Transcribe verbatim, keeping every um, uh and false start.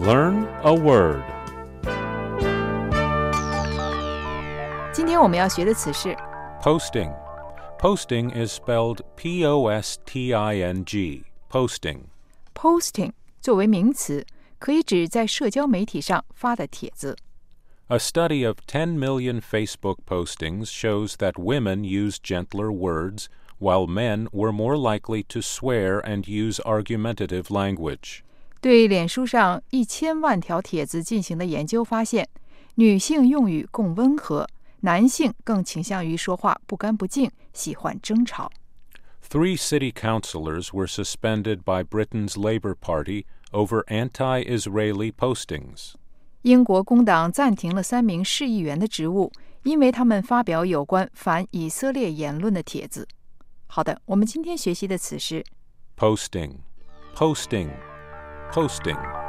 Learn a word. 今天我们要学的词是 Posting. Posting is spelled P O S T I N G. Posting. posting 作为名词，可以指在社交媒体上发的帖子。 A study of ten million Facebook postings shows that women use gentler words, while men were more likely to swear and use argumentative language. 对脸书上一千万条帖子进行的研究发现，女性用语更温和，男性更倾向于说话不干不净，喜欢争吵。 Three city councillors were suspended by Britain's Labour Party over anti-Israeli postings. 英国工党暂停了三名市议员的职务，因为他们发表有关反以色列言论的帖子。好的，我们今天学习的词是 Posting. Posting. Posting.